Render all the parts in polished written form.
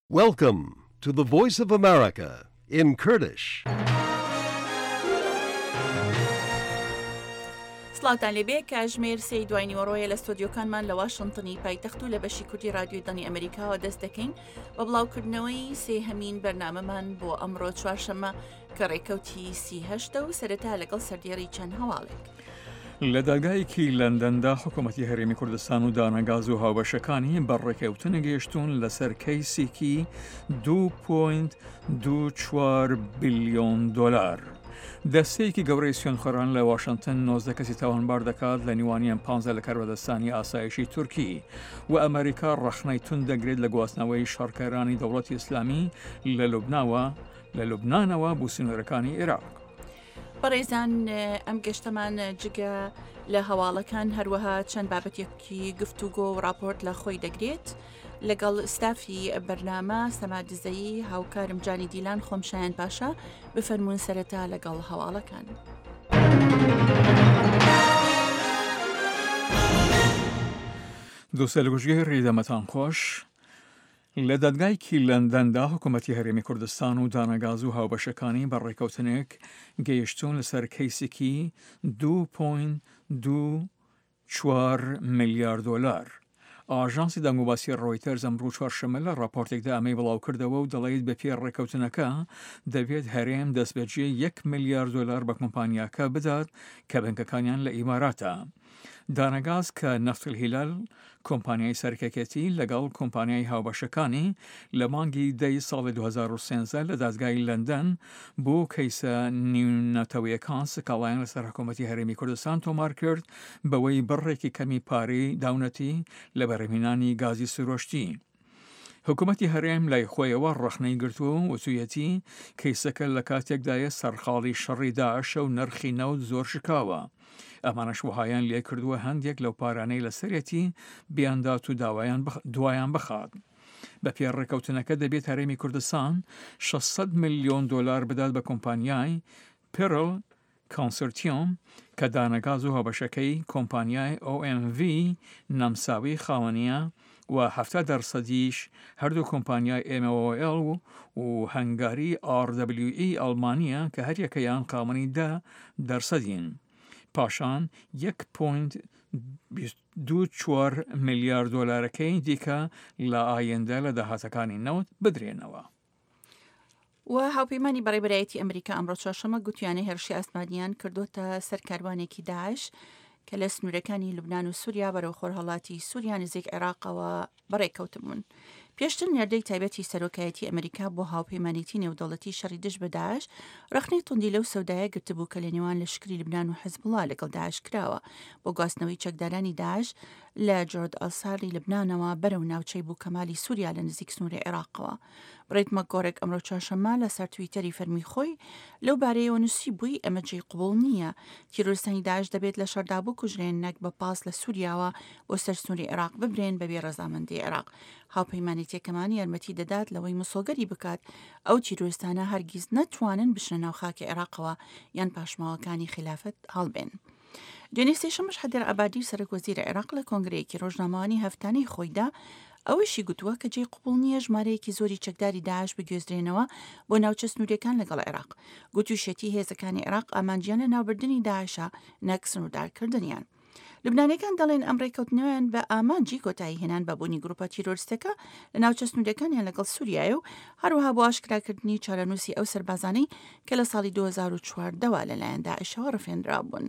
Welcome to the Voice of America in Kurdish. سڵاوتان لێبێ کاژمێر سی دوای نیوەڕۆیە لە ستۆدیۆکانمان لە واشنتنی پایتەخت و لە بەشی کوردی رادیۆی دانی ئەمریکاوە دەست دەکەین بە بڵاوکردنەوەی سێهەمین بەرنامەمان بۆ ئەمڕۆ چوارشەممە کە ڕێکەوتی سیهەشتە و سەرەتا لەگەڵ سەردێڕی چەند هەواڵێک. لە داگایەکی لەندەندا حکوومەتی هەرێمی کوردستان و دانەگاز و هاوبەشەکانی بەڕێکەوتنە گەیشتون لەسەر کەیسێکی 2.24 بلیۆن دۆلار. دەستەیەکی گەورەی سوێنخۆران لە واشنتن 19 کەسی تاوانبار دەکات لە نیوانیان 15 لە کاربەدەستانی ئاسایشی تورکی و ئەمریکا ڕەخنەی تون دەگرێت لە گواستنەوەی شارکەرانی دەوڵەتی ئیسلامی لە لوبنانەوە بۆ سنوورەکانی عێراق. بەڕێزان ئەم گەشتەمان جگە لە هەواڵەکان هەروەها چەند بابەتێکی گفتوگۆ و راپۆرت لە خۆی دەگرێت لەگەڵ ستافی بەرنامە سەمادزایی هاوکارم جانی دیلان خۆمشایان پاشا بفەرمونون سەرەتا لەگەڵ هەواڵەکان. دووسە لە گوژگەی ڕێدەمەتان خۆش. لە دادگایەکی لەندەندا حکوومەتی هەرێمی کوردستان و دانەگاز و هاوبەشەکانی بەڕێکەوتنێک گەیشتون لەسەر کەیسێکی 2.24 ملیارد دۆلار. ئاژانسی دەنگوباسی ڕۆیتەرز ئەمڕۆ چوارشەممە لە راپۆرتێکدا ئەمەی بڵاو کردەوە و دەڵێت بە پێ ڕێکەوتنەکە دەبێت هەرێم دەستبەجێ 1 ملیارد دۆلار بە کۆمپانیاکە بدات کە بنکەکانیان لە ئیماراتە. دانەگاز کە نەفتل هیلال کۆمپانیای سەرکەکەتی لەگەڵ کۆمپانیای هاوبەشەکانی لە مانگی دەی ساڵی 2013 لە دادگای لەندەن بۆ کەیسە نیونەتەوەیەکان سکاڵایان لەسەر حکوومەتی هەرێمی کوردستان تۆمار کرد بەوەی بڕێکی کەمی پارەی داونەتی لە بەرهەمهێنانی گازی سروشتی. حکوومەتی هەرێم لای خۆیەوە ڕەخنەی گرتووە و وتوویەتی کەیسەکە لە کاتێکدایە سەرخاڵی شەڕی داعشە و نرخی نەوت زۆر شکاوە. ئەمانەش وهایان لێ کردووە هەندێک لەو پارانەی لەسەرەتی بیاندات و دوایان بخات. بە پێ ڕێکەوتنەکە دەبێت هەرێمی کوردستان 600 ملیۆن دۆلار بدات بە کۆمپانیای پێرل کۆنسۆرتیۆم کە دانەگاز و هاوبەشەکەی کۆمپانیای OMV نەمساوی خاوەنیە و 70% هەردوو کۆمپانیای MOL و هەنگاری RWE ئەڵمانیە کە هەریەکەیان قاوەنی 10%. پاشان 1.24 ملیارد دۆلارەکەی دیکە لە ئایندە لە داهاتەکانی نەوت بدرێنەوە. و هاوپەیمانی بەڕێبەرایەتی ئەمریکا ئەمڕۆ چوارشەممە گوتیانەی هێرشی ئاسمانیان کردوتە سەر کاروانێکی داعش کە لە سنوورەکانی لوبنان و سووریا بەرەو خۆرهەڵاتی سووریا نزیک عێراقەوە بەڕێکەوتبوون. پێشتر نێردەی تایبەتی سەرۆکایەتی ئەمریکا بۆ هاوپەیمانیتی نێودەوڵەتی شەڕی دژ بە داعش ڕەخنەی توندی لەو سەودایە گرتبوو کە لە نێوان لەشکری لوبنان و حزبوڵا لەگەڵ داعش کراوە بۆ گواستنەوەی چەکدارانی داعش لە جۆرد ئەلساری لوبنانەوە بەرەو ناوچەی بوو کەمالی سووریا لە نزیک سنووری عێراقەوە. بڕێت مەگۆڕێک ئەمڕۆ چوارشەممە لەسەر تویتەری فەرمی خۆی لەو بارەیەوە نووسی بووی ئەمە جێی قبوڵ نییە تیرۆریستانی داعش دەبێت لە شەردابوو کوژرێن نەک بە پاس لە سووریاوە بۆ سەر سنووری عێراق ببرێن بەبێ ڕەزامەندی عێراق. هاوپەیمانێتیەکەمان یارمەتی دەدات لەوەی مسۆگەری بکات ئەو تیرۆریستانە هەرگیز نەتوانن بشنە ناو خاکی عێراقەوە یان پاشماوەکانی خلافەت هەڵبێن. دوێنێ سێشەمەش حەیدەر عەبادی سەرۆکوەزیرە عێراق لە کۆنگرەیەکی ڕۆژنامەوانی هەفتانەی خۆیدا ئەوەشی گوتووە کە جێی قبوڵ نییە ژمارەیەکی زۆری چەکداری داعش بگوێزرێنەوە بۆ ناوچە سنوورەکان لەگەڵ عێراق. گوتوشێتی هێزەکانی عێراق ئامانجیان لە ناوبردننی داعشە نەک سنووردارکردنیان. لوبنانیەکان دەڵێن ئەم ڕێکەوتنەوەیان بە ئامانجی کۆتایی هێنان بەبوونی گروپە تیرۆریستەکە لە ناوچە سنوورەکانیان لەگەڵ سووریایە و هەروەها بۆ ئاشکراکردنی چارەنووسی ئەو سەربازانەی کە لە ساڵی 2014 لەلایەن داعشەوە ڕفێنرا بوون.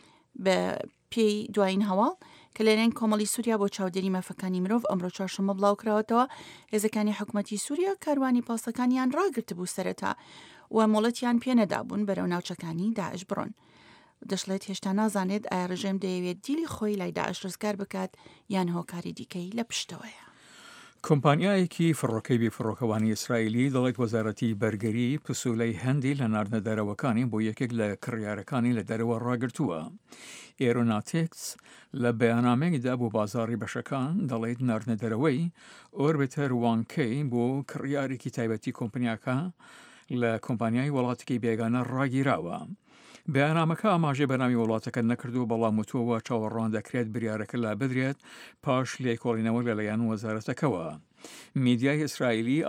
بە پێی دوایین هەواڵ کە لەلایەن کۆمەڵی سووریا بۆ چاودێری مەفەکانی مرۆڤ ئەمڕۆ چوارشەممە بڵاوکراوەتەوە هێزەکانی حکوومەتی سووریا کاروانی پاسەکانیان ڕاگرتبوو سەرەتا و مۆڵەتیان پێنەدابوون بەرەو ناوچەکانی داعش بڕۆن. دەشڵێت هێشتا نازانێت ئایا ڕژێم دەیەوێت دیلی خۆی لای داعش ڕزگار بکات یان هۆکاری دیکەی لە پشتەوەیە. کۆمپانیایەکی فڕۆکەی بێفڕۆکەوانی ئیسرائیلی دەڵێت وەزارەتی بەرگەری پسوولەی هەندی لە ناردنە دەرەوەکانی بۆ یەکێک لە کڕیارەکانی لە دەرەوە ڕاگرتووە. ئێرۆناتیکس لە بەیانامەیەکدا بۆ بازاڕی بەشەکان دەڵێت ناردنە دەرەوەی ئۆربیتەر وانکەی بۆ کڕیارێکی تایبەتی کۆمپانیاکە لە کۆمپانیای وڵاتێکی بێگانە ڕاگیراوە. بەیانامەکە ئاماژەی بەنامی وڵاتەکە نەکردو بەڵام وتووەوە چاوەڕوان دەکرێت بریارەکە لا بدرێت پاش لێکۆڵینەوە لەلایەن وەزارەتەکەوە. میدیای ئیسرائیلی